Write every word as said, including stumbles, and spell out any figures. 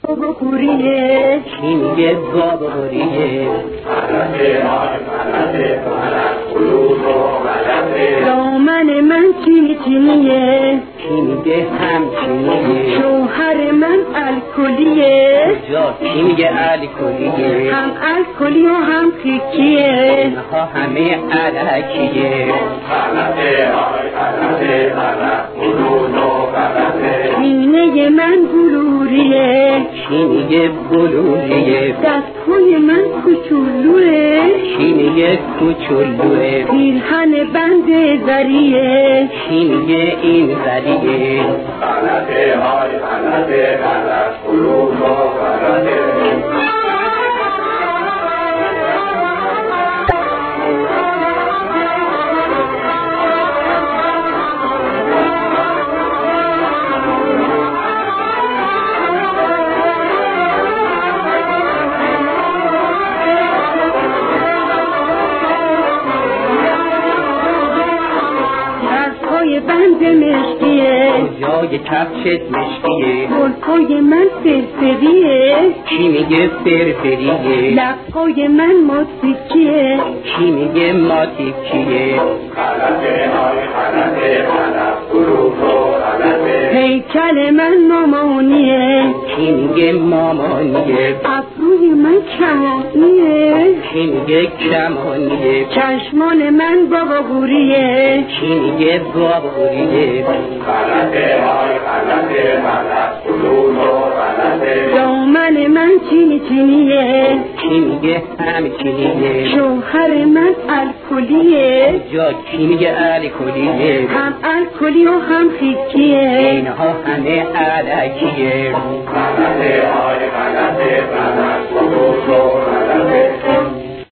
بابا کوریه کی میگه بابا کوریه دامن من چینی چینیه کی میگه همچینیه شوهر من الکلیه جا کی میگه الکلیه هم الکلی و هم خیکیه اینها همه علکیه سینه من بلوریه کی میگه بلوریه دستهای من کوچولوه کی میگه کوچولوه پیرهن بند زریه کی میگه این زریه غلطه های غلطه غلط قلوب و غلطه بند مشکیه جای کفشت مشکیه گلکای من فرفریه کی میگه فرفریه لبهای من ماتیکیه کی میگه ماتیکیه غلطه های غلطه غلط قلوب و غلطه هیکل من مامانیه کی میگه مامانیه ابروی من کمانیه کی میگه کمانیه چشمان من بابا غوریه کی میگه بابا غوریه غلطه های غلطه غلط قلوب و غلطه دامن من چینی چینیه کی میگه همچینیه شوهر من الکلیه جا کی میگه الکلیه هم الکلی و هم خیکیه اینها همه علکیه